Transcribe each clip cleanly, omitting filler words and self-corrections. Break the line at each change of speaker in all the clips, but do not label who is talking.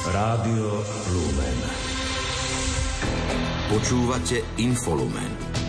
Rádio Lumen. Počúvate Infolumen.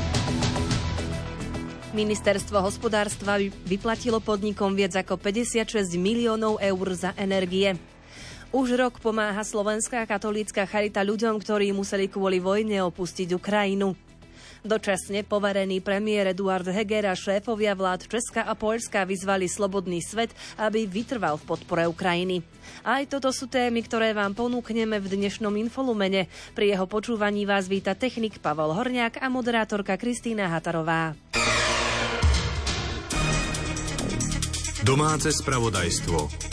Ministerstvo hospodárstva vyplatilo podnikom viac ako 56 miliónov eur za energie. Už rok pomáha Slovenská katolícka charita ľuďom, ktorí museli kvôli vojne opustiť Ukrajinu. Dočasne poverený premiér Eduard Heger a šéfovia vlád Česka a Poľska vyzvali slobodný svet, aby vytrval v podpore Ukrajiny. Aj toto sú témy, ktoré vám ponúkneme v dnešnom Infolumene. Pri jeho počúvaní vás víta technik Pavel Horňák a moderátorka Kristína Hatarová.
Domáce spravodajstvo.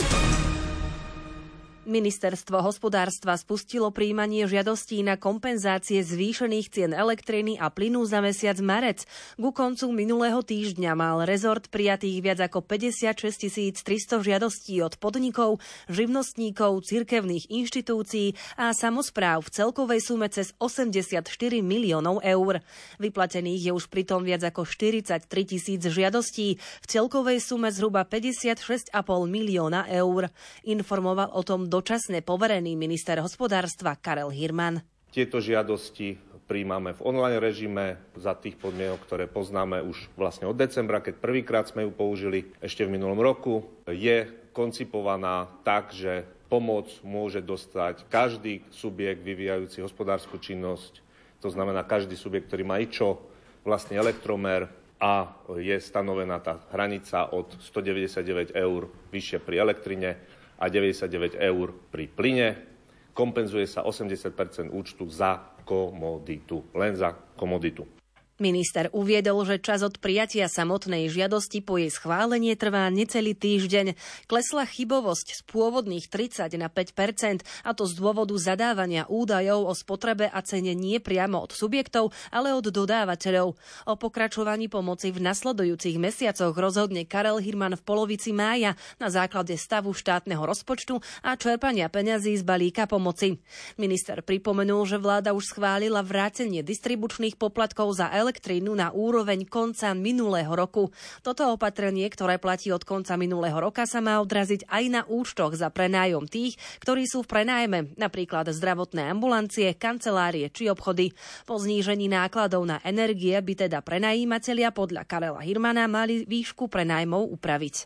Ministerstvo hospodárstva spustilo prijímanie žiadostí na kompenzácie zvýšených cien elektriny a plynu za mesiac marec. Ku koncu minulého týždňa mal rezort prijatých viac ako 56 300 žiadostí od podnikov, živnostníkov, cirkevných inštitúcií a samospráv v celkovej sume cez 84 miliónov eur. Vyplatených je už pritom viac ako 43 000 žiadostí v celkovej sume zhruba 56,5 milióna eur. Informoval o tom dočasne poverený minister hospodárstva Karel Hirman.
Tieto žiadosti prijímame v online režime za tých podmienok, ktoré poznáme už vlastne od decembra, keď prvýkrát sme ju použili ešte v minulom roku. Je koncipovaná tak, že pomoc môže dostať každý subjekt vyvíjajúci hospodársku činnosť. To znamená každý subjekt, ktorý má IČO, vlastne elektromer, a je stanovená tá hranica od 199 eur vyššie pri elektrine a 99 eur pri plyne. Kompenzuje sa 80% účtu za komoditu, len za komoditu.
Minister uviedol, že čas od prijatia samotnej žiadosti po jej schválenie trvá necelý týždeň. Klesla chybovosť z pôvodných 30 na 5%, a to z dôvodu zadávania údajov o spotrebe a cene nie priamo od subjektov, ale od dodávateľov. O pokračovaní pomoci v nasledujúcich mesiacoch rozhodne Karel Hirman v polovici mája na základe stavu štátneho rozpočtu a čerpania peňazí z balíka pomoci. Minister pripomenul, že vláda už schválila vrátenie distribučných poplatkov za elektrínu na úroveň konca minulého roku. Toto opatrenie, ktoré platí od konca minulého roka, sa má odraziť aj na účtoch za prenájom tých, ktorí sú v prenájme, napríklad zdravotné ambulancie, kancelárie či obchody. Po znížení nákladov na energie by teda prenajímatelia podľa Karela Hirmana mali výšku prenájmov upraviť.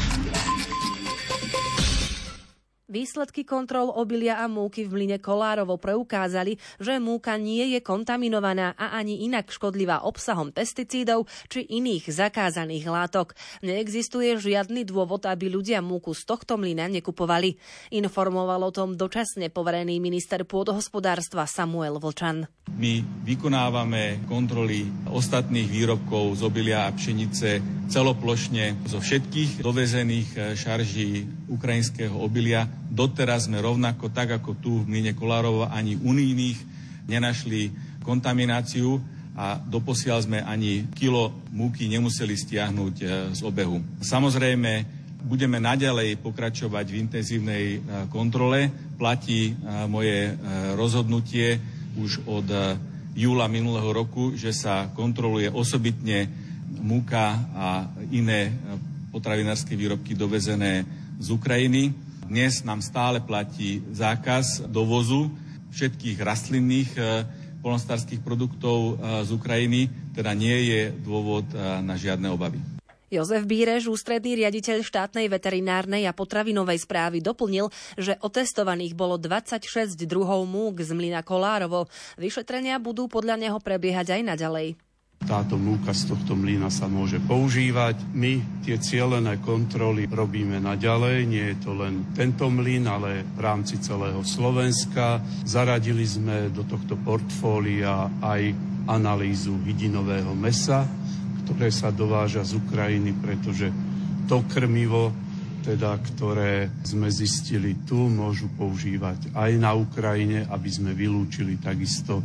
Výsledky kontrol obilia a múky v mlyne Kolárovo preukázali, že múka nie je kontaminovaná a ani inak škodlivá obsahom pesticídov či iných zakázaných látok. Neexistuje žiadny dôvod, aby ľudia múku z tohto mlyna nekupovali. Informoval o tom dočasne poverený minister pôdohospodárstva Samuel Vlčan.
My vykonávame kontroly ostatných výrobkov z obilia a pšenice celoplošne zo všetkých dovezených šarží ukrajinského obilia. Doteraz sme rovnako, tak ako tu v mlyne Kolárovo, ani u iných nenašli kontamináciu a doposiaľ sme ani kilo múky nemuseli stiahnuť z obehu. Samozrejme, budeme naďalej pokračovať v intenzívnej kontrole. Platí moje rozhodnutie už od júla minulého roku, že sa kontroluje osobitne múka a iné potravinárske výrobky dovezené z Ukrajiny. Dnes nám stále platí zákaz dovozu všetkých rastlinných poľnohospodárskych produktov z Ukrajiny, teda nie je dôvod na žiadne obavy.
Jozef Bírež, ústredný riaditeľ štátnej veterinárnej a potravinovej správy, doplnil, že otestovaných bolo 26 druhov múk z mlyna Kolárovo. Vyšetrenia budú podľa neho prebiehať aj naďalej.
Táto múka z tohto mlyna sa môže používať. My tie cielené kontroly robíme naďalej. Nie je to len tento mlyn, ale v rámci celého Slovenska. Zaradili sme do tohto portfólia aj analýzu hydinového mäsa, ktoré sa dováža z Ukrajiny, pretože to krmivo, ktoré sme zistili tu, môžu používať aj na Ukrajine, aby sme vylúčili takisto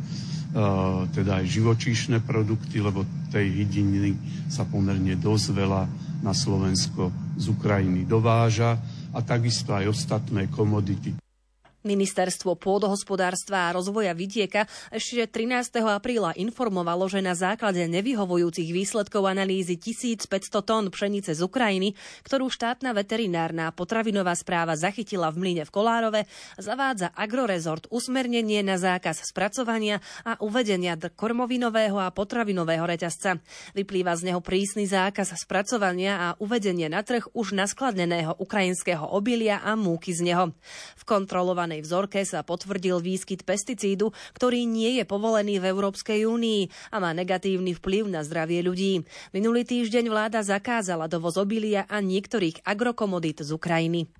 aj živočíšne produkty, lebo tej hydiny sa pomerne dosť veľa na Slovensko z Ukrajiny dováža, a takisto aj ostatné komodity.
Ministerstvo pôdohospodárstva a rozvoja vidieka ešte 13. apríla informovalo, že na základe nevyhovujúcich výsledkov analýzy 1500 tón pšenice z Ukrajiny, ktorú štátna veterinárna a potravinová správa zachytila v mlyne v Kolárove, zavádza Agrorezort usmernenie na zákaz spracovania a uvedenia kormovinového a potravinového reťazca. Vyplýva z neho prísny zákaz spracovania a uvedenie na trh už naskladneného ukrajinského obilia a múky z neho. V kontrolovanej vzorke sa potvrdil výskyt pesticídu, ktorý nie je povolený v Európskej únii a má negatívny vplyv na zdravie ľudí. Minulý týždeň vláda zakázala dovoz obilia a niektorých agrokomodít z Ukrajiny.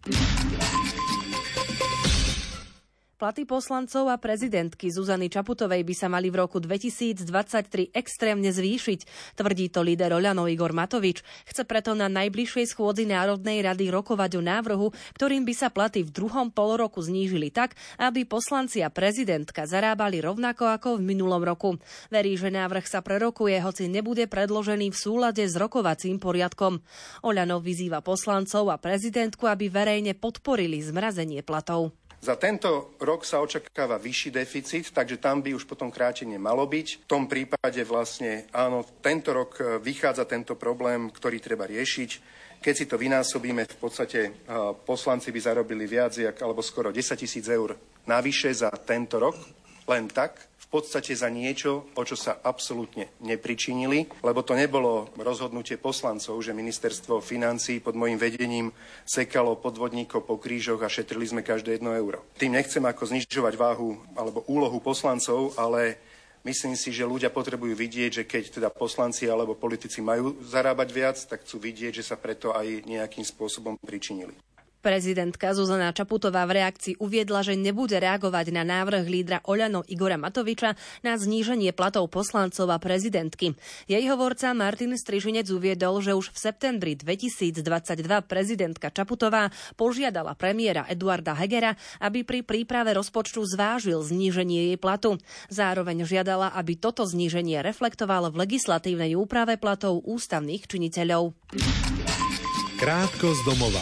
Platy poslancov a prezidentky Zuzany Čaputovej by sa mali v roku 2023 extrémne zvýšiť, tvrdí to líder Oľano Igor Matovič. Chce preto na najbližšej schôdzi Národnej rady rokovať o návrhu, ktorým by sa platy v druhom poloroku znížili tak, aby poslanci a prezidentka zarábali rovnako ako v minulom roku. Verí, že návrh sa prerokuje, hoci nebude predložený v súlade s rokovacím poriadkom. Oľano vyzýva poslancov a prezidentku, aby verejne podporili zmrazenie platov.
Za tento rok sa očakáva vyšší deficit, takže tam by už potom krátenie malo byť. V tom prípade vlastne áno, tento rok vychádza tento problém, ktorý treba riešiť. Keď si to vynásobíme, v podstate poslanci by zarobili viac, alebo skoro 10 000 eur navyše za tento rok, len tak. V podstate za niečo, o čo sa absolútne nepričinili, lebo to nebolo rozhodnutie poslancov, že ministerstvo financií pod mojím vedením sekalo podvodníkov po krížoch a šetrili sme každé 1 euro. Tým nechcem ako znižovať váhu alebo úlohu poslancov, ale myslím si, že ľudia potrebujú vidieť, že keď teda poslanci alebo politici majú zarábať viac, tak chcú vidieť, že sa preto aj nejakým spôsobom pričinili.
Prezidentka Zuzana Čaputová v reakcii uviedla, že nebude reagovať na návrh lídra Oľano Igora Matoviča na zníženie platov poslancov a prezidentky. Jej hovorca Martin Strižinec uviedol, že už v septembri 2022 prezidentka Čaputová požiadala premiéra Eduarda Hegera, aby pri príprave rozpočtu zvážil zníženie jej platu. Zároveň žiadala, aby toto zníženie reflektovalo v legislatívnej úprave platov ústavných činiteľov.
Krátko z domova.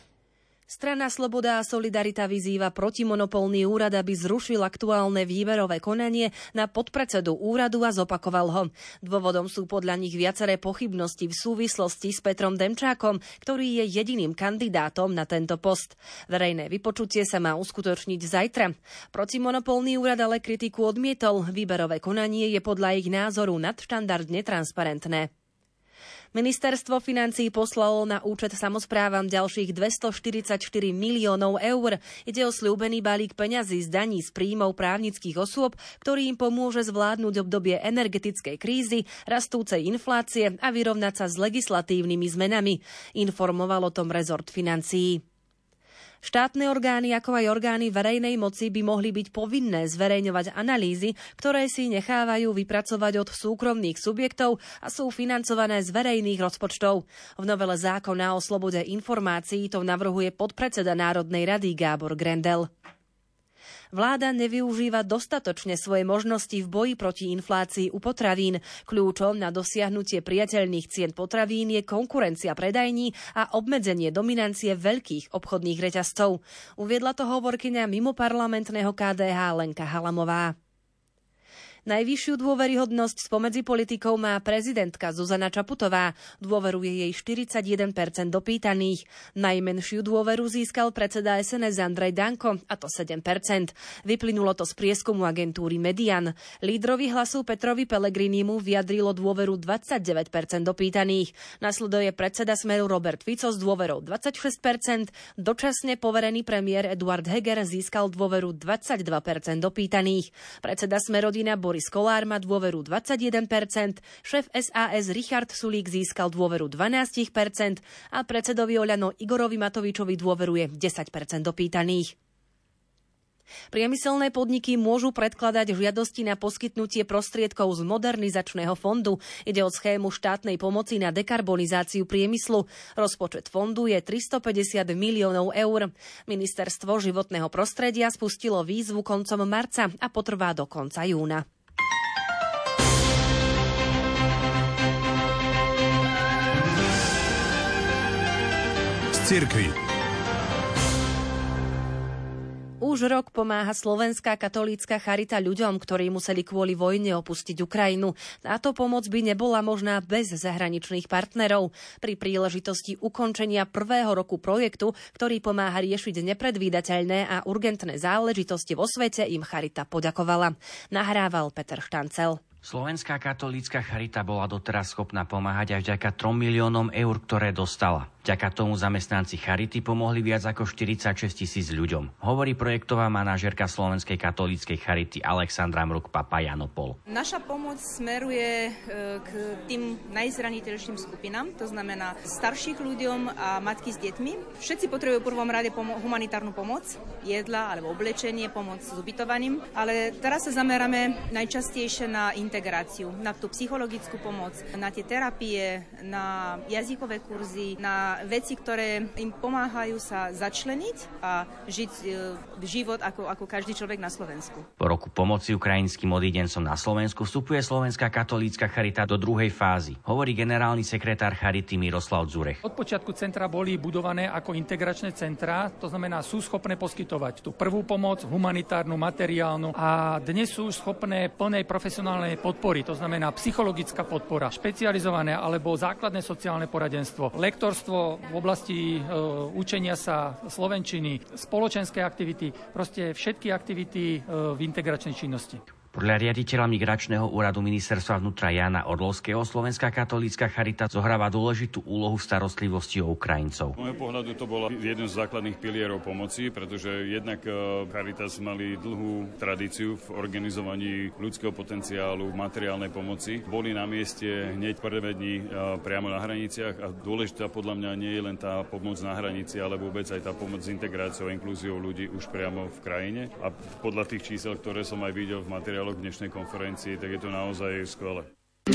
Strana Sloboda a Solidarita vyzýva protimonopolný úrad, aby zrušil aktuálne výberové konanie na podpredsedu úradu a zopakoval ho. Dôvodom sú podľa nich viaceré pochybnosti v súvislosti s Petrom Demčákom, ktorý je jediným kandidátom na tento post. Verejné vypočutie sa má uskutočniť zajtra. Protimonopolný úrad ale kritiku odmietol. Výberové konanie je podľa ich názoru nadštandardne transparentné. Ministerstvo financií poslalo na účet samosprávam ďalších 244 miliónov eur. Ide o sľúbený balík peňazí z daní z príjmov právnických osôb, ktorý im pomôže zvládnuť obdobie energetickej krízy, rastúcej inflácie a vyrovnať sa s legislatívnymi zmenami. Informoval o tom rezort financií. Štátne orgány, ako aj orgány verejnej moci by mohli byť povinné zverejňovať analýzy, ktoré si nechávajú vypracovať od súkromných subjektov a sú financované z verejných rozpočtov. V novele zákona o slobode informácií to navrhuje podpredseda Národnej rady Gábor Grendel. Vláda nevyužíva dostatočne svoje možnosti v boji proti inflácii u potravín. Kľúčom na dosiahnutie priateľných cien potravín je konkurencia predajní a obmedzenie dominancie veľkých obchodných reťazcov. Uviedla to hovorkyňa mimoparlamentného KDH Lenka Halamová. Najvyššiu dôveryhodnosť spomedzi politikov má prezidentka Zuzana Čaputová. Dôveruje jej 41% dopýtaných. Najmenšiu dôveru získal predseda SNS Andrej Danko, a to 7%. Vyplynulo to z prieskumu agentúry Median. Lídrovi Hlasu Petrovi Pellegrinimu vyjadrilo dôveru 29% dopýtaných. Nasleduje predseda Smeru Robert Fico s dôverou 26%. Dočasne poverený premiér Eduard Heger získal dôveru 22% dopýtaných. Predseda Smerodina Boris Kollár má dôveru 21%, šéf SAS Richard Sulík získal dôveru 12% a predsedovi Oľano Igorovi Matovičovi dôveruje 10% dopýtaných. Priemyselné podniky môžu predkladať žiadosti na poskytnutie prostriedkov z modernizačného fondu. Ide o schému štátnej pomoci na dekarbonizáciu priemyslu. Rozpočet fondu je 350 miliónov eur. Ministerstvo životného prostredia spustilo výzvu koncom marca a potrvá do konca júna.
Z cirkvi.
Už rok pomáha Slovenská katolícka charita ľuďom, ktorí museli kvôli vojne opustiť Ukrajinu. Táto pomoc by nebola možná bez zahraničných partnerov. Pri príležitosti ukončenia prvého roku projektu, ktorý pomáha riešiť nepredvídateľné a urgentné záležitosti vo svete, im charita poďakovala. Nahrával Peter Štancel.
Slovenská katolícka charita bola doteraz schopná pomáhať aj vďaka 3 miliónom eur, ktoré dostala. Vďaka tomu zamestnanci charity pomohli viac ako 46 000 ľuďom, hovorí projektová manažérka Slovenskej katolíckej charity Alexandra Mruk-Papajanopol.
Naša pomoc smeruje k tým najzraniteľnejším skupinám, to znamená starších ľuďom a matky s deťmi. Všetci potrebujú v prvom rade humanitárnu pomoc, jedla alebo oblečenie, pomoc s ubytovaním, ale teraz sa zameráme najčastejšie na integráciu, na tú psychologickú pomoc, na tie terapie, na jazykové kurzy, na veci, ktoré im pomáhajú sa začleniť a žiť život ako každý človek na Slovensku.
Po roku pomoci ukrajinským odídencom na Slovensku vstupuje Slovenská katolícka charita do druhej fázy, hovorí generálny sekretár charity Miroslav Dzurech.
Od počiatku centra boli budované ako integračné centrá, to znamená, sú schopné poskytovať tú prvú pomoc, humanitárnu, materiálnu a dnes sú už schopné plnej profesionálnej podpory, to znamená psychologická podpora, špecializované alebo základné sociálne poradenstvo, lektorstvo v oblasti učenia sa slovenčiny, spoločenské aktivity, proste všetky aktivity v integračnej činnosti.
Podľa riaditeľa migračného úradu ministerstva vnútra Jána Orlovského Slovenská katolícka charita zohráva dôležitú úlohu v starostlivosti o Ukrajincov.
Z môjho pohľadu to bolo jeden z základných pilierov pomoci, pretože jednak Caritas mali dlhú tradíciu v organizovaní ľudského potenciálu, v materiálnej pomoci. Boli na mieste hneď prvé dni priamo na hraniciach a dôležitá podľa mňa nie je len tá pomoc na hranici, ale vôbec aj tá pomoc s integráciou a inklúziou ľudí už priamo v krajine. A podľa tých čísel, ktoré som aj videl v materiálu k dnešnej konferencii, tak je to naozaj skvelé.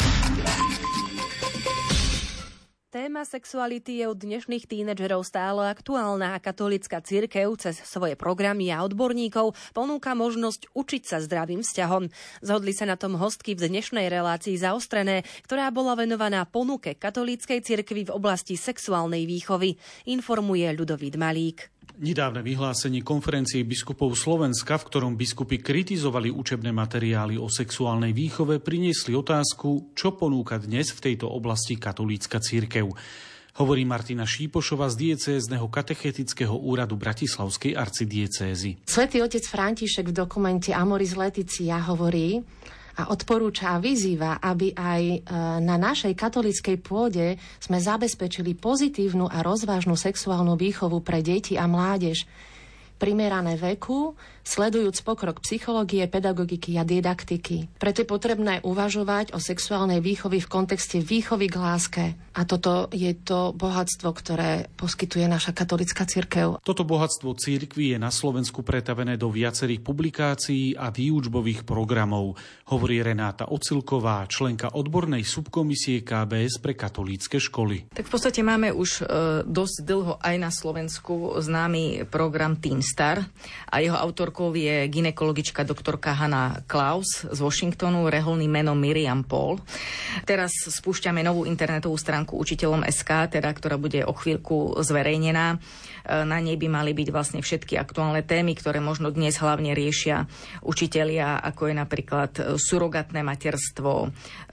Téma sexuality je u dnešných tínedžerov stále aktuálna a katolícka cirkev cez svoje programy a odborníkov ponúka možnosť učiť sa zdravým vzťahom. Zhodli sa na tom hostky v dnešnej relácii Zaostrené, ktorá bola venovaná ponuke katolíckej cirkvi v oblasti sexuálnej výchovy, informuje Ľudovít Malík.
Nedávne vyhlásenie konferencie biskupov Slovenska, v ktorom biskupy kritizovali učebné materiály o sexuálnej výchove, priniesli otázku, čo ponúka dnes v tejto oblasti katolícka cirkev. Hovorí Martina Šípošová z diecézneho katechetického úradu Bratislavskej arcidiecézy.
Svätý otec František v dokumente Amoris Laetitia hovorí a odporúča a vyzýva, aby aj na našej katolíckej pôde sme zabezpečili pozitívnu a rozvážnu sexuálnu výchovu pre deti a mládež, primerané veku, sledujúc pokrok psychológie, pedagogiky a didaktiky. Preto je potrebné uvažovať o sexuálnej výchovy v kontexte výchovy k láske. A toto je to bohatstvo, ktoré poskytuje naša katolícka cirkev.
Toto bohatstvo cirkvi je na Slovensku pretavené do viacerých publikácií a výučbových programov, hovorí Renáta Ocilková, členka odbornej subkomisie KBS pre katolícke školy.
Tak v podstate máme už dosť dlho aj na Slovensku známy program Teen Star a jeho autorkou je gynekologička doktorka Hannah Klaus z Washingtonu, reholným menom Miriam Paul. Teraz spúšťame novú internetovú stránku učiteľom.sk, teda, ktorá bude o chvíľku zverejnená. Na nej by mali byť vlastne všetky aktuálne témy, ktoré možno dnes hlavne riešia učitelia, ako je napríklad surogatné materstvo,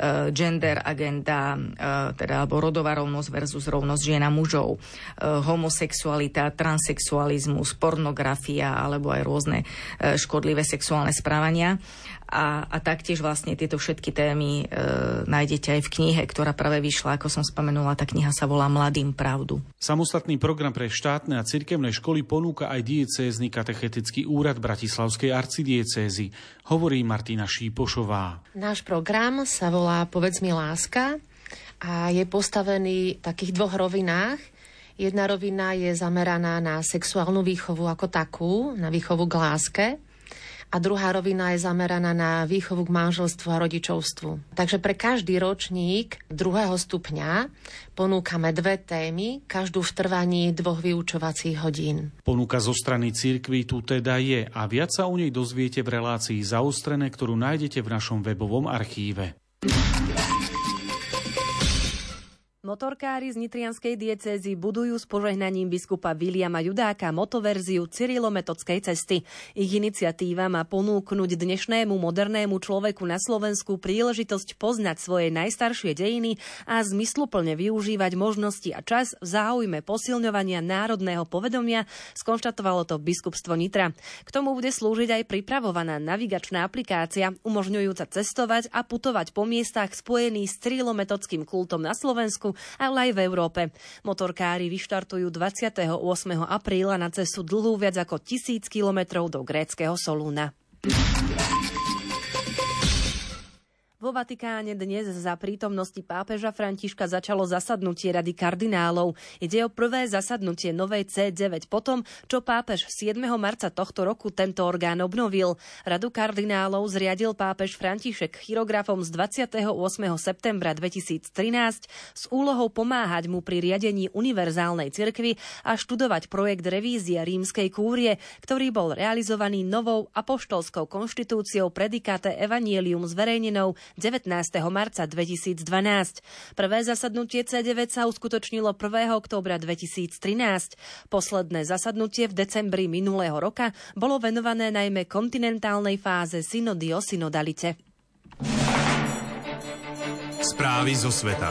gender agenda, teda alebo rodová rovnosť versus rovnosť žien a mužov, homosexualita, transsexualizmus, pornografia alebo aj rôzne škodlivé sexuálne správania. A taktiež vlastne tieto všetky témy nájdete aj v knihe, ktorá práve vyšla, ako som spomenula, tá kniha sa volá Mladým pravdu.
Samostatný program pre štátne a cirkevné školy ponúka aj diecézny katechetický úrad Bratislavskej arcidiecézy, hovorí Martina Šípošová.
Náš program sa volá Povedz mi láska a je postavený v takých dvoch rovinách. Jedna rovina je zameraná na sexuálnu výchovu ako takú, na výchovu k láske. A druhá rovina je zameraná na výchovu k manželstvu a rodičovstvu. Takže pre každý ročník 2. stupňa ponúkame 2 témy, každú v trvaní 2 vyučovacích hodín.
Ponuka zo strany cirkvi tu teda je a viac sa o nej dozviete v relácii Zaostrené, ktorú nájdete v našom webovom archíve.
Motorkári z nitrianskej diecézy budujú s požehnaním biskupa Viliama Judáka motoverziu cyrilometodskej cesty. Ich iniciatíva má ponúknuť dnešnému modernému človeku na Slovensku príležitosť poznať svoje najstaršie dejiny a zmysluplne využívať možnosti a čas v záujme posilňovania národného povedomia, skonštatovalo to biskupstvo Nitra. K tomu bude slúžiť aj pripravovaná navigačná aplikácia, umožňujúca cestovať a putovať po miestach spojených s cyrilometodským kultom na Slovensku, ale aj v Európe. Motorkári vyštartujú 28. apríla na cestu dlhú viac ako 1000 kilometrov do gréckeho Solúna. Vo Vatikáne dnes za prítomnosti pápeža Františka začalo zasadnutie Rady kardinálov. Ide o prvé zasadnutie novej C9 potom, čo pápež 7. marca tohto roku tento orgán obnovil. Radu kardinálov zriadil pápež František chirografom z 28. septembra 2013 s úlohou pomáhať mu pri riadení univerzálnej cirkvi a študovať projekt revízie rímskej kúrie, ktorý bol realizovaný novou apoštolskou konštitúciou Predikate Evangelium zverejnenou 19. marca 2012. Prvé zasadnutie C9 sa uskutočnilo 1. októbra 2013. Posledné zasadnutie v decembri minulého roka bolo venované najmä kontinentálnej fáze synody o synodalite.
Správy zo sveta.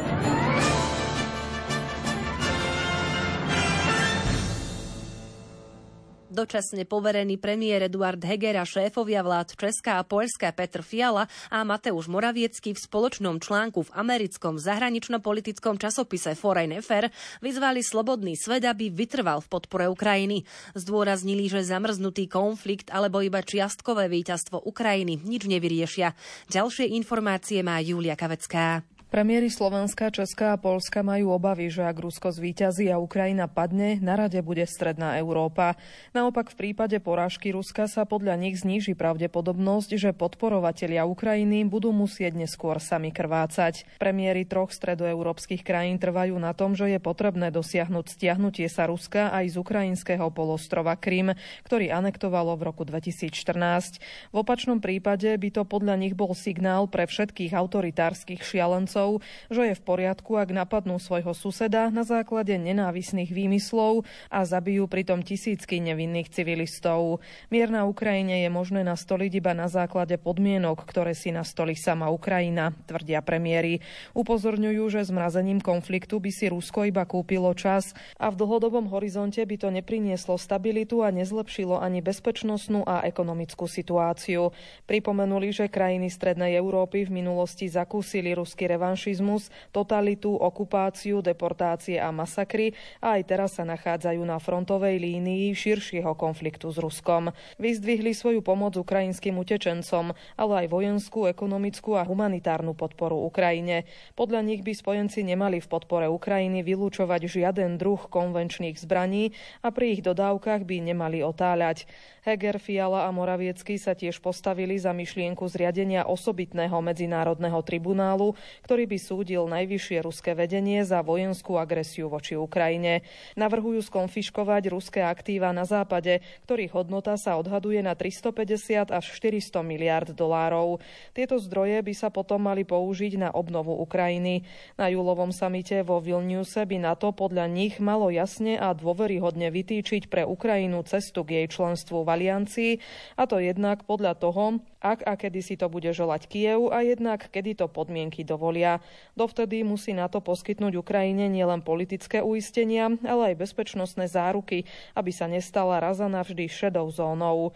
Dočasne poverený premiér Eduard Heger a šéfovia vlád Česka a Poľska Petr Fiala a Mateusz Moraviecký v spoločnom článku v americkom zahranično-politickom časopise Foreign Affair vyzvali slobodný svet, aby vytrval v podpore Ukrajiny. Zdôraznili, že zamrznutý konflikt alebo iba čiastkové víťazstvo Ukrajiny nič nevyriešia. Ďalšie informácie má Julia Kavecká.
Premiéri Slovenska, Česka a Poľska majú obavy, že ak Rusko zvíťazí a Ukrajina padne, na rade bude stredná Európa. Naopak v prípade porážky Ruska sa podľa nich zníži pravdepodobnosť, že podporovatelia Ukrajiny budú musieť neskôr sami krvácať. Premiéri troch stredoeurópskych krajín trvajú na tom, že je potrebné dosiahnuť stiahnutie sa Ruska aj z ukrajinského polostrova Krym, ktorý anektovalo v roku 2014. V opačnom prípade by to podľa nich bol signál pre všetkých autoritárskych šialencov, že je v poriadku, ak napadnú svojho suseda na základe nenávisných výmyslov a zabijú pritom tisícky nevinných civilistov. Mier na Ukrajine je možné nastoliť iba na základe podmienok, ktoré si nastolí sama Ukrajina, tvrdia premiéri. Upozorňujú, že zmrazením konfliktu by si Rusko iba kúpilo čas a v dlhodobom horizonte by to neprinieslo stabilitu a nezlepšilo ani bezpečnostnú a ekonomickú situáciu. Pripomenuli, že krajiny strednej Európy v minulosti zakúsili ruský revanšizmus, totalitu, okupáciu, deportácie a masakry a aj teraz sa nachádzajú na frontovej línii širšieho konfliktu s Ruskom. Vyzdvihli svoju pomoc ukrajinským utečencom, ale aj vojenskú, ekonomickú a humanitárnu podporu Ukrajine. Podľa nich by spojenci nemali v podpore Ukrajiny vylúčovať žiaden druh konvenčných zbraní a pri ich dodávkach by nemali otáľať. Heger, Fiala a Moraviecký sa tiež postavili za myšlienku zriadenia osobitného medzinárodného tribunálu, ktorý by súdil najvyššie ruské vedenie za vojenskú agresiu voči Ukrajine. Navrhujú skonfiškovať ruské aktíva na západe, ktorých hodnota sa odhaduje na 350 až 400 miliárd dolárov. Tieto zdroje by sa potom mali použiť na obnovu Ukrajiny. Na júlovom samite vo Vilniuse by NATO podľa nich malo jasne a dôveryhodne vytýčiť pre Ukrajinu cestu k jej členstvu v aliancii, a to jednak podľa toho, ak a kedy si to bude želať Kyjev a jednak kedy to podmienky dovolia. Dovtedy musí NATO poskytnúť Ukrajine nielen politické uistenia, ale aj bezpečnostné záruky, aby sa nestala raz a navždy šedou zónou.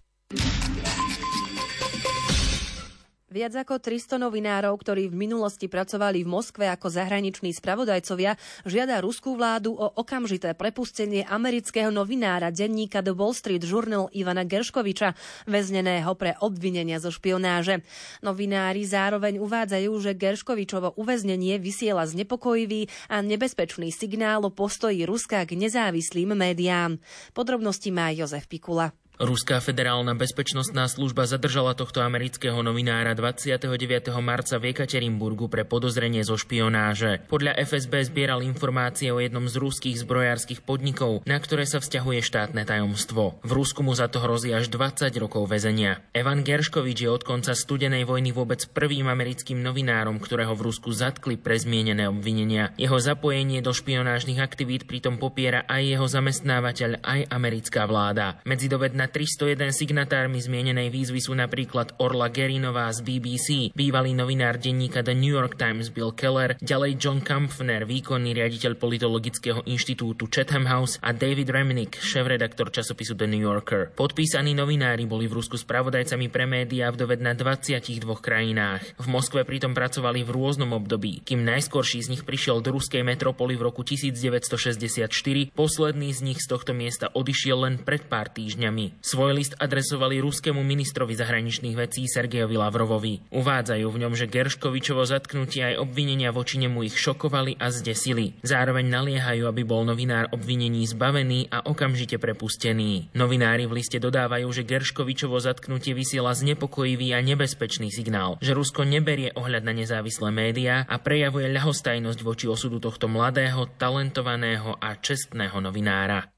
Viac ako 300 novinárov, ktorí v minulosti pracovali v Moskve ako zahraniční spravodajcovia, žiada ruskú vládu o okamžité prepustenie amerického novinára denníka The Wall Street Journal Ivana Gerškoviča, väzneného pre obvinenia zo špionáže. Novinári zároveň uvádzajú, že Gerškovičovo uväznenie vysiela znepokojivý a nebezpečný signál o postoji Ruska k nezávislým médiám. Podrobnosti má Jozef Pikula.
Ruská federálna bezpečnostná služba zadržala tohto amerického novinára 29. marca v Ekaterinburgu pre podozrenie zo špionáže. Podľa FSB zbieral informácie o jednom z ruských zbrojárskych podnikov, na ktoré sa vzťahuje štátne tajomstvo. V Rusku mu za to hrozí až 20 rokov väzenia. Evan Gershkovič je od konca studenej vojny vôbec prvým americkým novinárom, ktorého v Rusku zatkli pre zmienené obvinenia. Jeho zapojenie do špionážnych aktivít pritom popiera aj jeho zamestnávateľ, aj americká vláda. Medzidobe 301 signatármi zmienenej výzvy sú napríklad Orla Gerinová z BBC, bývalý novinár denníka The New York Times Bill Keller, ďalej John Kampfner, výkonný riaditeľ politologického inštitútu Chatham House a David Remnick, šéfredaktor časopisu The New Yorker. Podpísaní novinári boli v Rusku spravodajcami pre médiá v doved na 22 krajinách. V Moskve pritom pracovali v rôznom období, kým najskorší z nich prišiel do ruskej metropoly v roku 1964, posledný z nich z tohto miesta odišiel len pred pár týždňami. Svoj list adresovali ruskému ministrovi zahraničných vecí Sergejovi Lavrovovi. Uvádzajú v ňom, že Gershkovičovo zatknutie aj obvinenia voči nemu ich šokovali a zdesili. Zároveň naliehajú, aby bol novinár obvinení zbavený a okamžite prepustený. Novinári v liste dodávajú, že Gershkovičovo zatknutie vysiela znepokojivý a nebezpečný signál, že Rusko neberie ohľad na nezávislé médiá a prejavuje ľahostajnosť voči osudu tohto mladého, talentovaného a čestného novinára.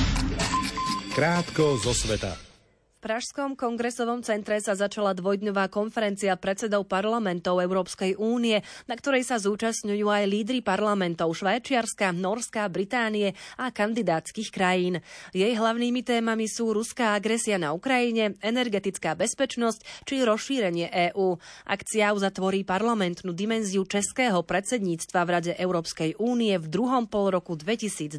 Krátko zo sveta.
V Pražskom kongresovom centre sa začala dvojdňová konferencia predsedov parlamentov Európskej únie, na ktorej sa zúčastňujú aj lídri parlamentov Švajčiarska, Nórska, Británie a kandidátskych krajín. Jej hlavnými témami sú ruská agresia na Ukrajine, energetická bezpečnosť či rozšírenie EÚ. Akcia uzatvorí parlamentnú dimenziu českého predsedníctva v Rade Európskej únie v druhom polroku 2022.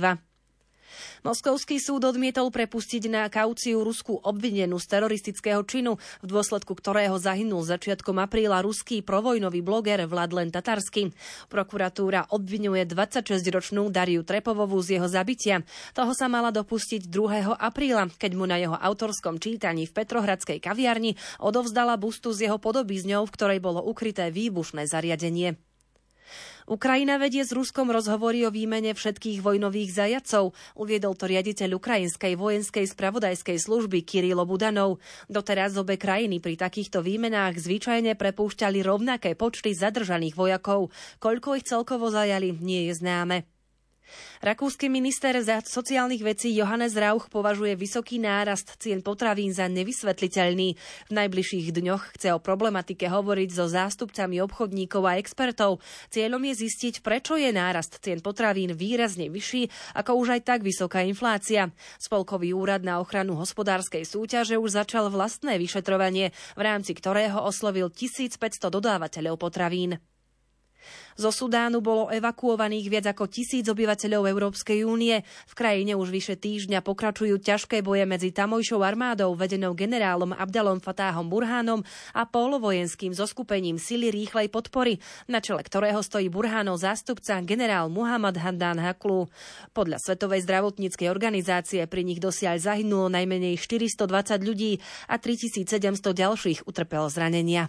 Moskovský súd odmietol prepustiť na kauciu ruskú obvinenú z teroristického činu, v dôsledku ktorého zahynul začiatkom apríla ruský provojnový bloger Vladlen Tatarsky. Prokuratúra obviňuje 26-ročnú Dariu Trepovovú z jeho zabitia. Toho sa mala dopustiť 2. apríla, keď mu na jeho autorskom čítaní v Petrohradskej kaviarni odovzdala bustu s jeho podobizňou, v ktorej bolo ukryté výbušné zariadenie. Ukrajina vedie s Ruskom rozhovory o výmene všetkých vojnových zajatcov, uviedol to riaditeľ ukrajinskej vojenskej spravodajskej služby Kirilo Budanov. Doteraz obe krajiny pri takýchto výmenách zvyčajne prepúšťali rovnaké počty zadržaných vojakov. Koľko ich celkovo zajali, nie je známe. Rakúsky minister za sociálnych vecí Johannes Rauch považuje vysoký nárast cien potravín za nevysvetliteľný. V najbližších dňoch chce o problematike hovoriť so zástupcami obchodníkov a expertov. Cieľom je zistiť, prečo je nárast cien potravín výrazne vyšší ako už aj tak vysoká inflácia. Spolkový úrad na ochranu hospodárskej súťaže už začal vlastné vyšetrovanie, v rámci ktorého oslovil 1500 dodávateľov potravín. Zo Sudánu bolo evakuovaných viac ako 1000 obyvateľov Európskej únie. V krajine už vyše týždňa pokračujú ťažké boje medzi tamojšou armádou vedenou generálom Abdelom Fatáhom Burhánom a polovojenským zoskupením sily rýchlej podpory, na čele ktorého stojí Burhánov zástupca generál Muhammad Hamdan Dagalo. Podľa Svetovej zdravotníckej organizácie pri nich dosiaľ zahynulo najmenej 420 ľudí a 3700 ďalších utrpelo zranenia.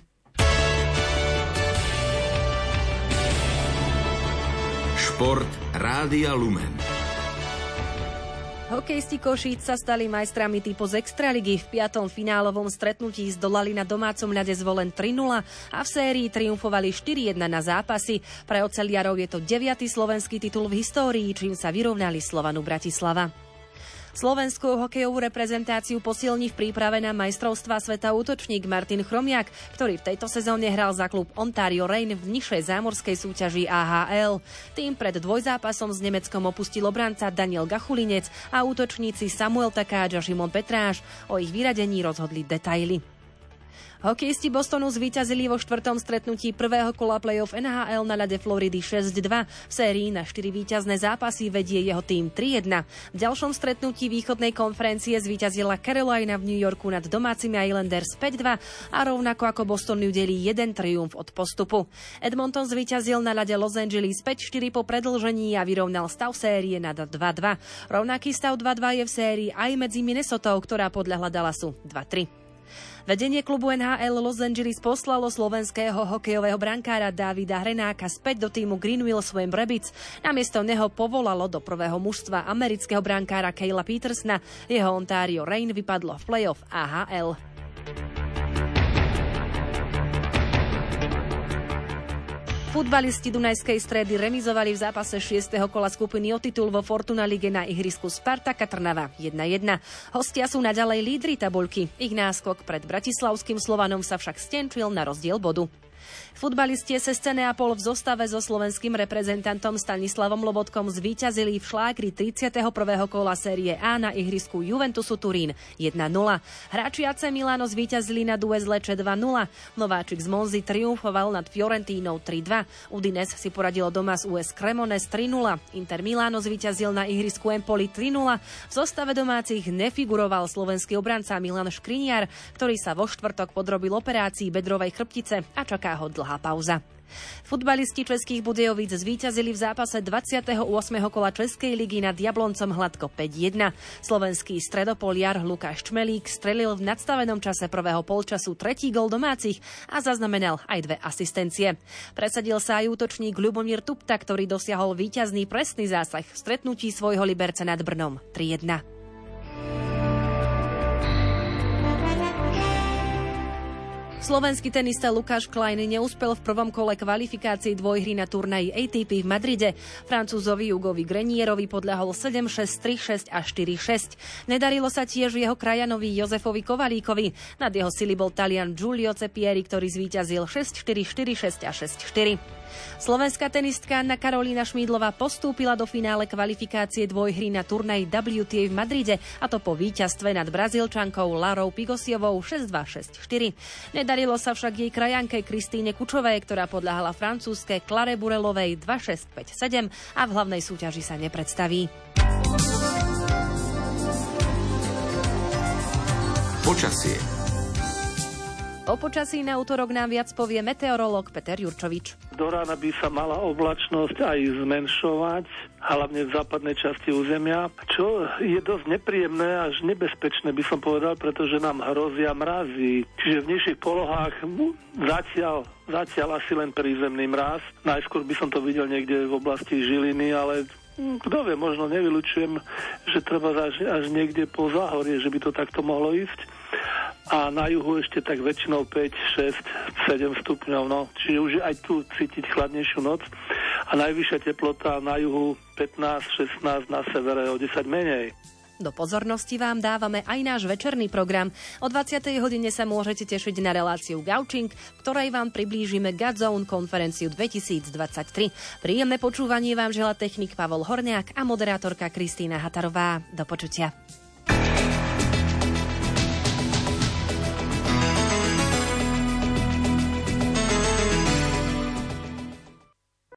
Šport Rádia Lumen.
Hokejisti Košíc sa stali majstrami typu z Extraligy. V 5. finálovom stretnutí zdolali na domácom ľade Zvolen 3-0 a v sérii triumfovali 4-1 na zápasy. Pre oceliarov je to 9. slovenský titul v histórii, čím sa vyrovnali Slovanu Bratislava. Slovenskú hokejovú reprezentáciu posilní v príprave na majstrovstvá sveta útočník Martin Chromiak, ktorý v tejto sezóne hral za klub Ontario Reign v nižšej zámorskej súťaži AHL. Tým pred dvojzápasom s Nemeckom opustil obranca Daniel Gachulinec a útočníci Samuel Takáč a Šimon Petráš. O ich vyradení rozhodli detaily. Hokejisti Bostonu zvíťazili vo 4. stretnutí prvého kola play-off NHL na ľade Floridy 6-2. V sérii na 4 víťazné zápasy vedie jeho tým 3-1. V ďalšom stretnutí východnej konferencie zvíťazila Carolina v New Yorku nad domácimi Islanders 5-2 a rovnako ako Boston ju delí jeden triumf od postupu. Edmonton zvíťazil na ľade Los Angeles 5-4 po predĺžení a vyrovnal stav série nad 2-2. Rovnaký stav 2-2 je v sérii aj medzi Minnesotou, ktorá podľahla Dallasu 2-3. Vedenie klubu NHL Los Angeles poslalo slovenského hokejového brankára Davida Hrenáka späť do týmu Greenville Swim Rabbits. Namiesto neho povolalo do prvého mužstva amerického brankára Kayla Petersona. Jeho Ontario Reign vypadlo v play-off AHL. Futbalisti Dunajskej Stredy remizovali v zápase 6. kola skupiny o titul vo Fortuna Lige na ihrisku Spartaka Trnava 1-1. Hostia sú naďalej lídri tabuľky. Ich náskok pred bratislavským Slovanom sa však stenčil na rozdiel bodu. Futbalisti SSC Neapol v zostave so slovenským reprezentantom Stanislavom Lobotkom zvíťazili v šlágri 31. kola série A na ihrisku Juventusu Turín 1-0. Hráči AC Milano zvíťazili nad US Lecce 2-0. Nováčik z Monzy triumfoval nad Fiorentínou 3-2. Udinese si poradilo doma z US Cremonese 3-0. Inter Milano zvíťazil na ihrisku Empoli 3-0. V zostave domácich nefiguroval slovenský obranca Milan Škriniar, ktorý sa vo štvrtok podrobil operácii bedrovej chrbtice a čaká ho dlhá pauza. Futbalisti Českých Budějovic zvíťazili v zápase 28. kola Českej ligy nad Jabloncom hladko 5-1. Slovenský stredopoliar Lukáš Čmelík strelil v nadstavenom čase prvého polčasu 3. gól domácich a zaznamenal aj 2 asistencie. Presadil sa aj útočník Ľubomír Tupta, ktorý dosiahol víťazný presný zásah v stretnutí svojho Liberce nad Brnom 3-1. Slovenský tenista Lukáš Klein neúspel v prvom kole kvalifikácií dvojhry na turnaji ATP v Madride. Francúzovi Hugovi Grenierovi podľahol 7-6, 3-6 a 4-6. Nedarilo sa tiež jeho krajanovi Jozefovi Kovalíkovi. Nad jeho sily bol Talian Giulio Cepieri, ktorý zvíťazil 6-4, 4-6 a 6-4. Slovenská tenistka Anna Karolína Šmídlová postúpila do finále kvalifikácie dvojhry na turnaji WTA v Madride, a to po víťazstve nad Brazílčankou Larou Pigosiovou 6-2, 6-4. Nedarilo sa však jej krajanke Kristíne Kučovej, ktorá podľahala francúzskej Clare Burelovej 2-6, 5-7 a v hlavnej súťaži sa nepredstaví.
Počasie.
O počasí na útorok nám viac povie meteorológ Peter Jurčovič.
Do rána by sa mala oblačnosť aj zmenšovať, hlavne v západnej časti územia, čo je dosť nepríjemné až nebezpečné, by som povedal, pretože nám hrozia mrazy. Čiže v nižších polohách zatiaľ asi len prízemný mraz. Najskôr by som to videl niekde v oblasti Žiliny, ale kto vie, možno nevylučujem, že treba až niekde po Záhorie, že by to takto mohlo ísť. A na juhu ešte tak väčšinou 5, 6, 7 stupňov, no. Čiže už aj tu cítiť chladnejšiu noc. A najvyššia teplota na juhu 15, 16, na severe o 10 menej.
Do pozornosti vám dávame aj náš večerný program. O 20. hodine sa môžete tešiť na reláciu Gaučing, v ktorej vám priblížime Godzone konferenciu 2023. Príjemné počúvanie vám želá technik Pavol Horniak a moderátorka Kristína Hatarová. Do počutia.